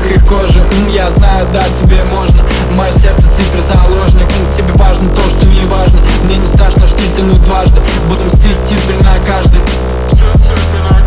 их кожи. Я знаю, да, тебе можно. Мое сердце цифры заложник. Тебе важно то, что не важно. Мне не страшно штиль тянуть дважды. Буду мстить теперь на каждый.